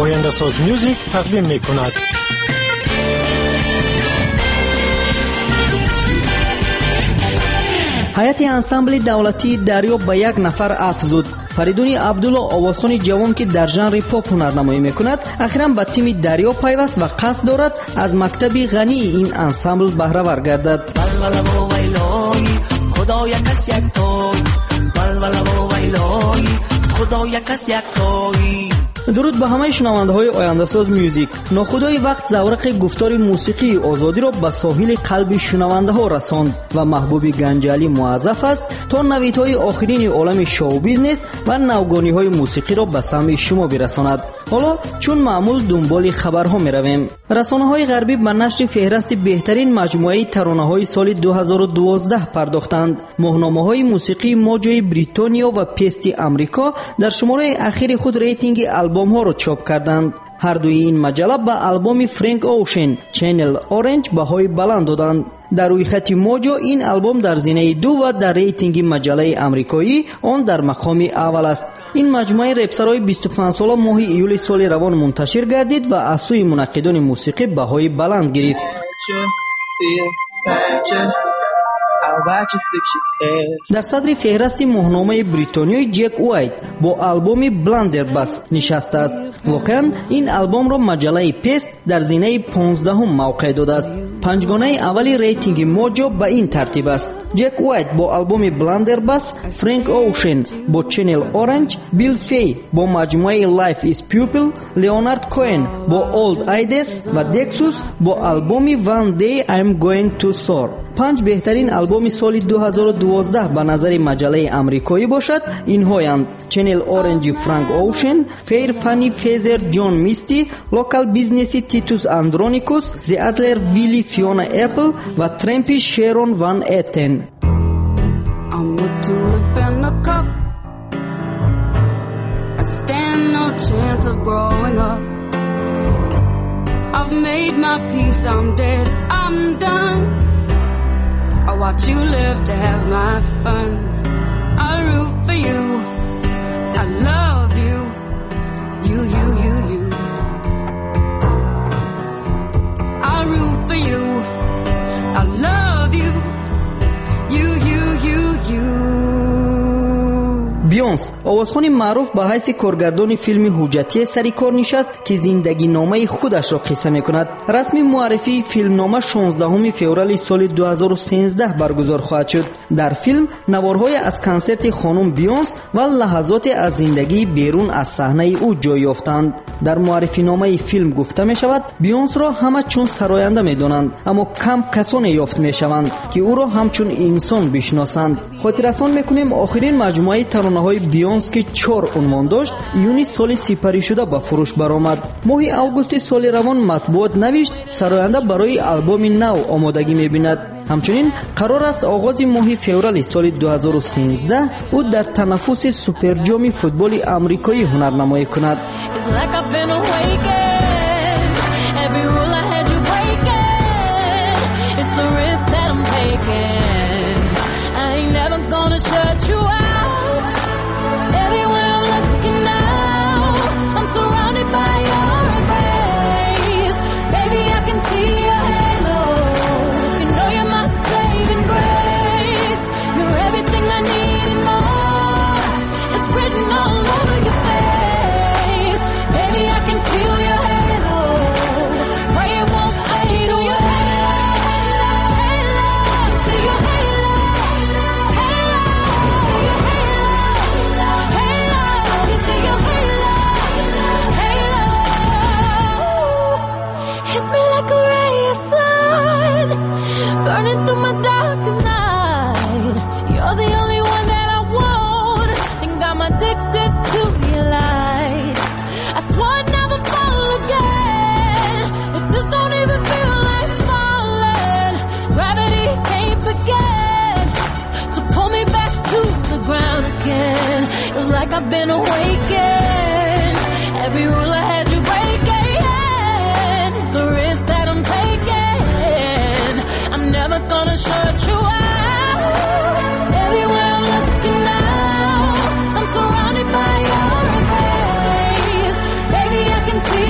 آینده‌ساز میوزیک تقدیم می‌کند. ҳайати ансамбли давлатии дарё ба 1 нафар афзуд. фаридуни абдулло овозхони ҷавон ки дар жанри поп ҳунарнамоӣ мекунад, ахиран ба тими дарё пайваст ва қасд дорад аз мактаби ғании ин ансамбл баҳравар гардад. дуруд ба ҳамаи шунавандаҳои ояндасоз мюзик. нохудои вақт заврақи гуфтори мусиқии озодиро ба соҳили қалби шунавандаҳо расонд ва маҳбуби ганҷалӣ муаззаф аст то навидҳои охирини олами шоу-бизнес ва навгониҳои мусиқиро ба самъи шумо бирасонад. ҳоло чун маъмул дунболи хабарҳо меравем. расонаҳои ғарбӣ ба нашри феҳрасти беҳтарин маҷмӯаи таронаҳои соли 2012 пардохтанд. моҳномаҳои мусиқии моҷои бритониё ва пести амрико дар шумораи ахири худ рейтинги албомҳоро чоп карданд. ҳардуи ин маҷалла ба албоми Frank Ocean Channel Orange баҳои баланд доданд. дар рӯйхати моҷо ин албом дар зинаи 2 ва дар рейтинги маҷаллаи амрикоӣ он дар мақоми аввал аст. ин маҷмӯаи репсарои 25 сола моҳи июли соли равон мунташир гардид ва аз сӯи мунаққидони мусиқӣ баҳои баланд гирифт. дар садри феҳрасти моҳномаи бритониёи Джек Уайт бо албоми Blunderbuss нишастааст. воқеан ин албомро маҷаллаи Pest дар зинаи 15 мавқеъ додааст. панҷгонаи аввали рейтинги моҷо ба ин тартиб аст: Джек Уайт бо албоми Blunderbuss, Frank Ocean бо Channel Orange, Bill Fay бо маҷмӯаи Life is Pupil, Leonard Cohen бо Old Ides ва Dexus бо албоми One Day I'm Going to Soar. 5 беҳтарин албоми соли 2012 ба назари маҷаллаи амрикоӣ бошад инҳоянд: Channel Orange Frank Ocean, Fair Fanny Feather John Misty, Local Business Titus Andronicus, The Adler Willie Fiona Apple ва Trampy Sharon Van Etten. I'm a tulip in a cup. I stand no chance of growing up. I've made my peace, I'm dead, I'm done. I watch you live to have my fun. I root for you, I love you, you. I root for you, I love you, you. بیونس آوازخوانی معروف به حیث کارگردان فیلم حجتی سری کار نشست که زندگی نامه خودش را قصه میکند. رسمی معرفی فیلم نامه 16 فوریه سال 2013 برگزار خواهد شد. در فیلم نوارهای از کنسرت خانم بیونس و لحظات از زندگی بیرون از صحنه او جای یافتند. در معرفی نامه فیلم گفته می شود بیونس را همه چون سراینده می دانند، اما کم کسانی یافت می شوند که او را همچون انسان بشناسند. خاطررسان میکنیم آخرین مجموعه ترانه‌های بیونس که 4 عنوان داشت ایونی سال سپری شده به فروش برآمد. ماه اوگوست سال روان مطبوعات نوشت سراینده برای آلبوم نو آمادگی می‌بیند. همچنین قرار است آغاز ماه فوریه سال 2013 او در تنافس سوپر جام فوتبال آمریکایی هنرنمایی کند. Shut you out. Everywhere I'm looking now, I'm surrounded by your embrace. Baby, I can see your halo. You know you're my saving grace. You're everything I need and more. It's written all over your face. Baby, I can feel your halo. Pray it won't fade away. See your halo. Burning through my darkest night. You're the only one that I want. Think I'm addicted to your light. I swore I'd never fall again, but this don't even feel like falling. Gravity can't begin to pull me back to the ground again. It's like I've been awakened. Every rule I had you breaking. The risk that I'm taking, I'm never gonna shut you out. Everywhere I'm looking now, I'm surrounded by your embrace. Baby, I can see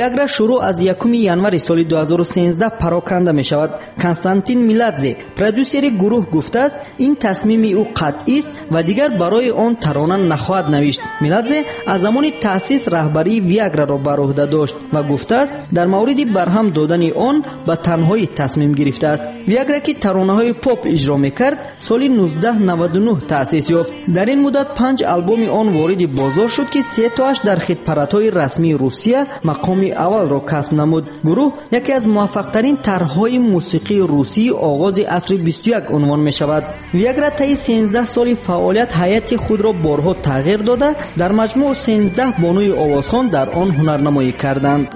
ویاگرا شروع از 1 ینوار سال 2013 پراکنده می شود. کنستانتین میلادزه پرودوسر گروه گفته است این تصمیم او قطعی است و دیگر برای آن ترانه نخواهد نوشت. میلادزه از زمان تأسیس رهبری ویاگرا را بر عهده داشت و گفته است در مورد برهم دادن آن به تنهایی تصمیم گرفته است. ویاگرا که ترانه‌های پاپ اجرا می‌کرد سال 1999 تأسیس یافت. در این مدت 5 آلبوم آن وارد بازار شد که 3 تاش در خدمت‌های رسمی روسیه مقام اول را کسب نمود. گروه یکی از موفق‌ترین طرح‌های موسیقی روسی آغاز عصر 21 عنوان می‌شود. ویاگرا طی 13 سال فعالیت حیات خود را بارها تغییر داده در مجموع 13 بانوی آوازخوان در آن هنرنمایی کردند.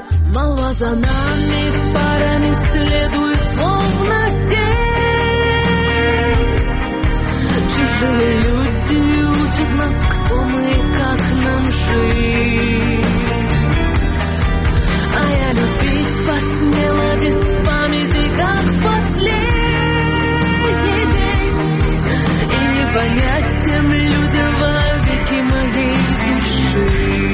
Люди учат нас, кто мы, как нам жить. А я любить посмела без памяти, как в последний день. И не понять тем людям вовеки моей души.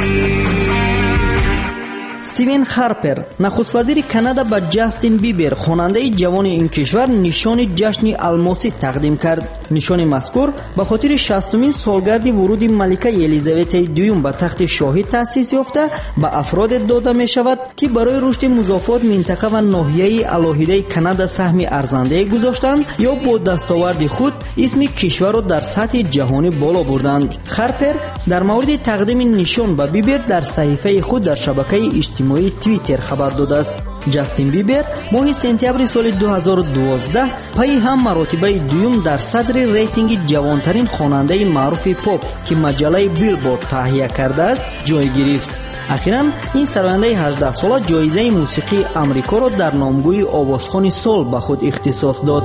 استیون هارپر نخست وزیر کانادا به جاستین بیبر خواننده جوان این کشور نشان جشن الماسی تقدیم کرد. نشان مذکور به خاطر 60مین سالگرد ورود ملکه الیزابت دوم به تخت شاهی تأسیس یافته به افراد داده می شود که برای رشد مضافات منطقه و ناحیه علاهیده کانادا سهم ارزنده گذاشتند یا با دستاورد خود اسم کشور را در سطح جهانی بالا بردند. هارپر در مورد تقدیم نشان به بیبر در صحیفه خود در شبکه اجتماعی توییتر خبر داده است. جاستین بیبر ماه سپتامبر سال 2012 پای هم مرتبه دوم در صدر ریتینگ جوانترین خواننده معروف پاپ که مجله بیلبورد تهیه کرده است جای گرفت. اخیراً این سراینده 18 ساله جایزه موسیقی آمریکا را در نامگوی آوازخوان سال به خود اختصاص داد.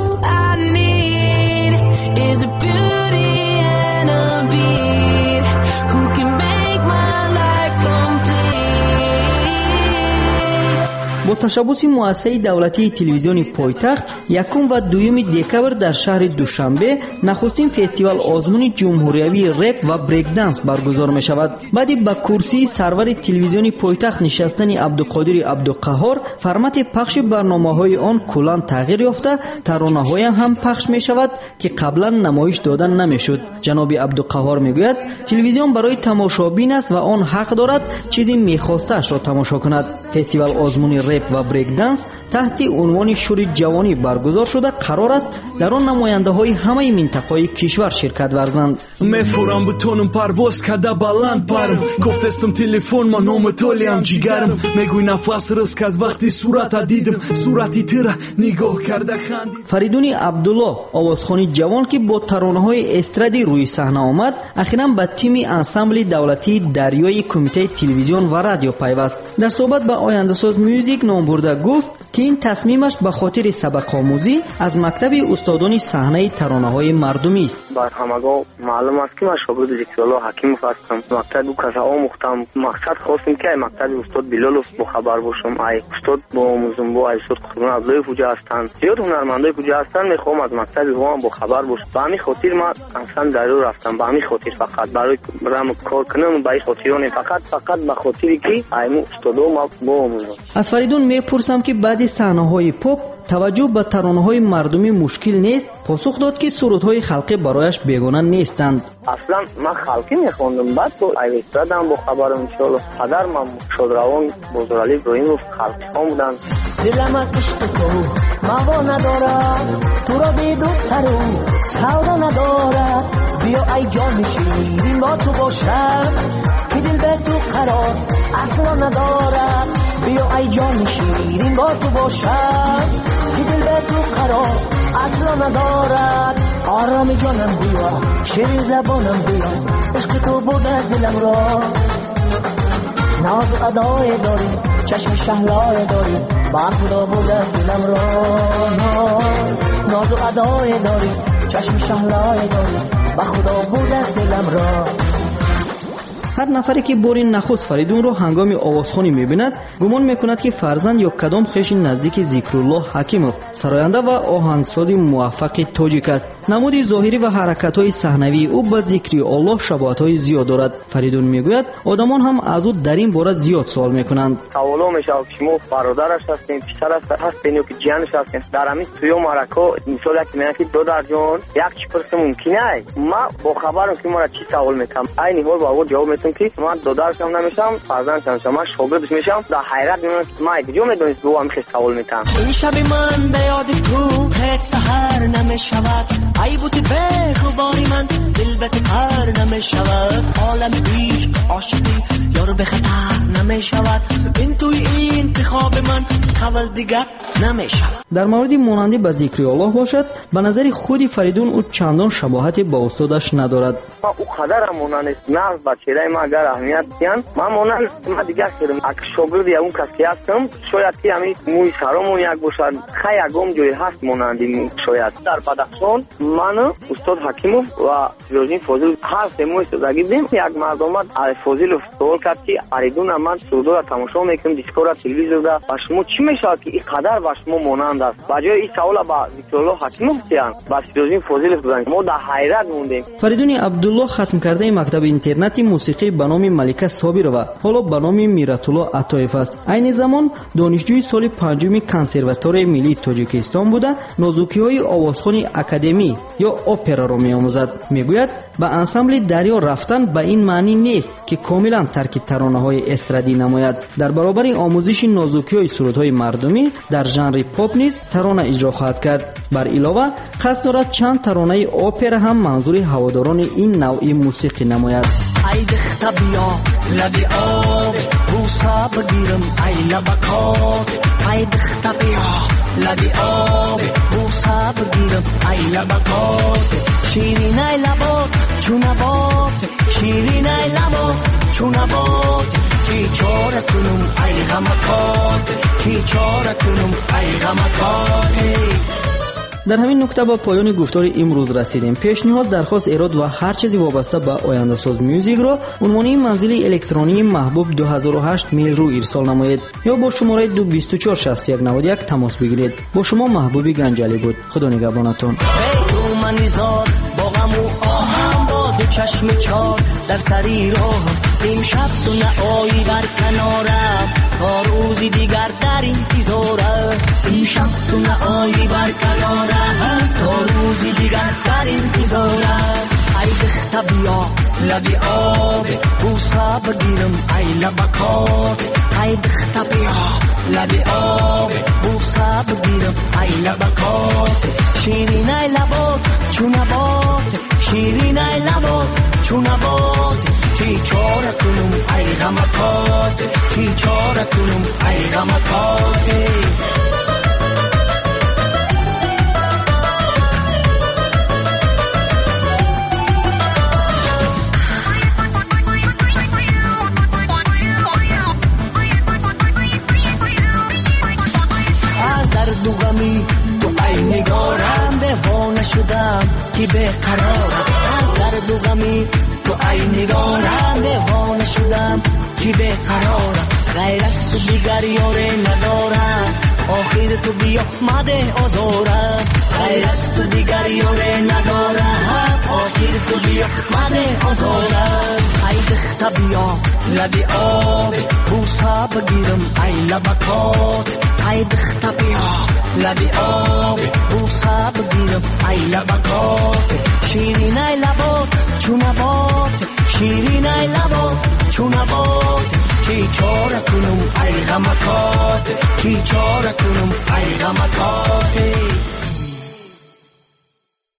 با تشبث مؤسسه دولتی تلویزیون پایتخت 1 و 2 دکبر در شهر دوشنبه نخستین فستیوال آزمون جمهوریوی رپ و بریک دنس برگزار می شود. بعد با کرسی سرور تلویزیون پایتخت نشستن عبدالقادر عبدالقهار فرمت پخش برنامه‌های آن کلاً تغییر یافته، ترانه‌های هم پخش می شود که قبلا نمایش دادن نمیشد. جناب عبدالقهار میگوید تلویزیون برای تماشابین است و آن حق دارد چیزی میخواسته‌اش را تماشا کند. فستیوال آزمون رپ و بریک دنس تحت عنوان شور جوانی برگزار شده قرار است در آن نماینده های همه منطقه‌های کشور شرکت ورزند. میفورم بتونم پرواز کرده بلند پرم گفتستم تلفن ما نام تولیم جیگرم میگوی نفس رس کرد وقتی صورت دیدم صورتی تر نگاه کرده خندید. فریدون عبدالله آوازخوان جوان که با ترانه‌های استرادی روی صحنه آمد اخیراً به تیم انسامبل دولتی دریای کمیته تلویزیون و رادیو پیوست. در صحبت با آینده ساز میوزیک نام برده گفت که این تصمیمش به خاطر سبق آموزی از مکتب استادان صحنه ترانه‌های مردمی است. بر همگاه معلوم است که من شاگرد دکتر حکیموف هستم. مکتب کسا آموختم. مقصد خواستم که مکتب استاد بلالوف با خبر باشم. ای استاد با آموزم با استاد قطبان عبدالله کجا هستند. زیاد هنرمندای کجا هستند میخوام از مکتب وام با خبر باشم. به همین خاطر من اصلا درو رفتم. به همین خاطر فقط برای رم کار کنم به این خاطرانه فقط به خاطری که ایمو استاد ما با آموزم. از فریدون میپرسم که بعد صحنه‌های پاپ توجه به ترانه‌های مردمی مشکل نیست؟ پاسخ داد که سرودهای خلقی برایش بیگانه نیستند. اصلا من خلقی میخوندم بعد تو ایستادم با خبرم ان شاء الله پدر من شادروان بزرگعلی ابراهیموف خلقی ها بودن. دلم از عشق تو موا ندارد تو را بی دو سر و سودا ندارد بیا ای جان شیرین با تو باشم که دل به تو قرار اصلا ندارد بیا ای جان شیرین با تو باشم که دل به تو قرار اصلا ندارد آرام جانم بیا شیرین زبانم بیا عشق تو برده از دلم را ناز و ادای داری چشم شهلای داری بر خدا برده از دلم را ناز و ادای داری چشم شهلای داری بر خدا برده از دلم را هر نفری که بار نخست فریدون را هنگام آوازخوانی می‌بیند گمان می‌کند که فرزند یا کدام خویش نزدیک ذکرالله حکیمов سراینده و آهنگساز موفق تاجیک است. نمود ظاهری و حرکت‌های صحنوی او با ذکر الله شباهت‌های زیاد دارد. فریدون میگوید آدمان هم از او در این باره زیاد سوال می‌کنند. سوالا میشه که شما برادرش هستین، پسرش هستین یا که جانش هستین. در همین توی مرکو مثلا که میگن که دادر جان یک چی پرسه ممکنه. ما با خبرم که ما چی سوال میکنم این حال با او جواب میتونم که من دادرشم نمیشم، فرزندشم، من شاگردش میشم. در حیرت میمونم که ما کجا میدونید دو هم خیلی سوال میکنم. این شب من به یاد تو هیچ سحر نمیشود، ای بودی به خوباری من دل به پر نمیشود، عالم عشق عاشقی یارو به خطر نمیشود، این توی این انتخاب من خبر دیگر نمیشود. در مورد مانندی به ذکر الله باشد به نظر خود فریدون او چندان شباهتی با استادش ندارد. ما او قدر مانند نه بچه‌ای ما اگر اهمیت دیدن ما مانند ما دیگر کردم اگه شاگرد یا اون کسی هستم شاید که همین موی سرمون یک باشد خیلی جای هست مانندی شاید. در بدخشان من استاد حکیمov و فیروزین فاضل هست موی استادگی دیم. یک مردم از فاضل سوال کرد که فریدون من سودا را تماشا میکنم دیسکور تلویزیون دا و شما چی میشه که این قدر با شما مانند است؟ بجای این سوال با ذکرالله حکیمov کردن با فیروزین فاضل دادن ما در حیرت موندیم. فریدون عبدالله ختم کرده مکتب اینترنتی موسیقی به نام ملکه صابر و حالا به نام میرت‌الله عطایف است. عین زمان دانشجوی سال پنجم کنسرواتوار ملی تاجیکستان بوده نازوکی‌های آوازخوانی اکادمی یا اپرا را می‌آموزد. میگوید به انسامبل دریا رفتن به این معنی نیست که کاملا ترک ترانه‌های استرادی نماید. در برابر آموزش نازوکی‌های سرودهای مردمی در ژانر پاپ نیز ترانه اجرا خواهد کرد. بر علاوه قصد دارد چند ترانه اپرا هم منظور هواداران این نوع موسیقی نماید. ای دخت بیا لبی آب بوسا بگیرم ای لبکات، ای دخت بیا لبی آب بوسا بگیرم ای لبکات، شیرین ای لبات چون نبات، شیرین ای لبات چون نبات، چی چاره کنم ای غمکات، چی چاره کنم ای غمکات. در همین نکته با پایان گفتار امروز رسیدیم. پیشنهاد، درخواست، ایراد و هر چیزی وابسته به آینده ساز میوزیک را عنوان منزل الکترونی محبوب 2008 میل رو ارسال نمایید یا با شماره 2246191 تماس بگیرید. با شما محبوبی گنجالی بود. خدا نگهبانتون. تو منیزار با غم و آهم با دو چشم چار در سری راه امشب تو نهایی بر کنارم تا روزی دیگر در انتظارم، امشب تو نهایی بر کنارم تا روزی دیگر در انتظارم. ای دخت بیا لبی آب بوسا بگیرم ای لبکات، ای دخت بیا لبی آب بوسا بگیرم ای لبکات، شیرین ای لبات چون نبات، شیرین ای لبات چون نبات، چی چاره کنم ای غمکات، چی چاره کنم ای غمکات. دو غمی تو ای نگارم دیوانه شدم که بیقرارم، از درد و غمی تو ای نگارم دیوانه شدم که بیقرارم، غیر از تو دیگر یاره ندارم آخر تو بیا مده آزارم، غیر از تو دیگر یاره ندارم آخر تو بیا مده آزارم. ای دخت بیا لبی آب بوسا بگیرم ای لبکات، ای دخت بیا لبی آب بوسا بگیرم ای لبکات، شیرین ای لبات چون نبات، شیرین ای لبات چون نبات، چی چاره کنم ای غمکات، چی چاره کنم ای غمکات.